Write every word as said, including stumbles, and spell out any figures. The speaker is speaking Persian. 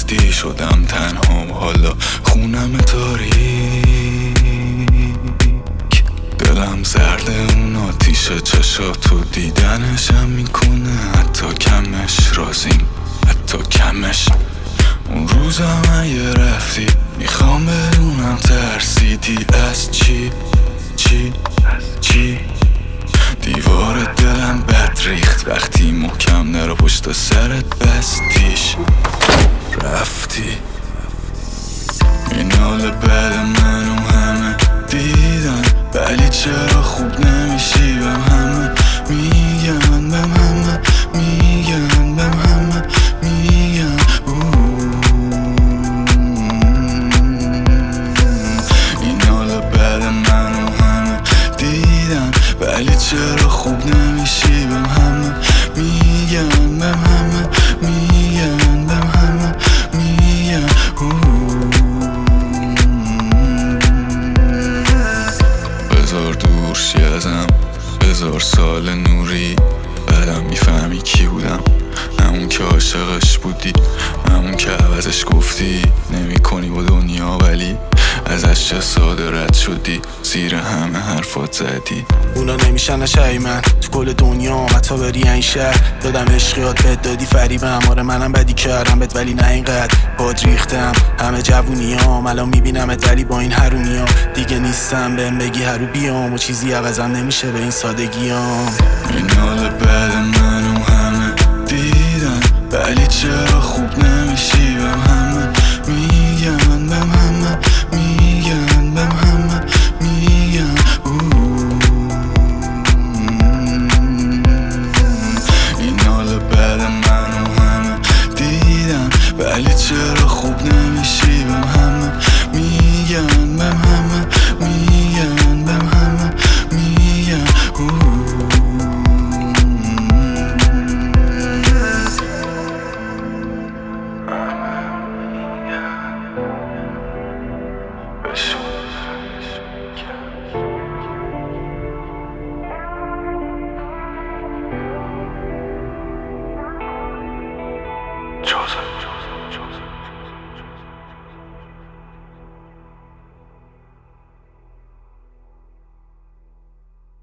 رفتی شدم تنهام، حالا خونم تاریک، دلم زرده اون آتیش چشاتو دیدنشم میکنه حتی کمش، رازیم حتی کمش. اون روزم اگه رفتی میخوام بدونم ترسیدی از چی چی چی. دیوار دلم بد ریخت وقتی محکم نرو پشت سرت بستیش رفتی. این حال بد منو همه دیدن، ولی چرا خوب نمیشی بهم همه میگن، بهم همه میگن، بهم همه میگن. این حال بد منو همه دیدن، ولی چرا خوب نمیشی بهم همه میگن، بهم همه میگن، بهم همه میگن. بذار دور شی ازم، بذار سال نوری، بعدم میفهمی کی بودم. همون که عاشقش بودی، همون که عوضش گفتی نمی کنی با دنیا، ولی ازش چه ساده رد شدی، زیر همه حرفات زدی. اونا نمیشن شای من تو کل دنیا، حتی بری این شهر دادم عشقیات بد دادی فریبم. آره منم بدی کردم بد ولی نه اینقدر باد ریختم همه جوونیام. الان میبینمت ولی با این حرومیام دیگه نیستم، بهم بگی هرو بیام و چیزی عوضم نمیشه به این سادگیام. این حال بد منو همه دیدن، ولی چرا خوب نمیشی بهم همه میگن، بهم همه میگن، بهم همه میگن. این حال بد منو همه دیدن، ولی چرا خوب نمیشی بهم همه میگن، بهم همه میگن، بهم همه میگن. Chosen, chosen, chosen.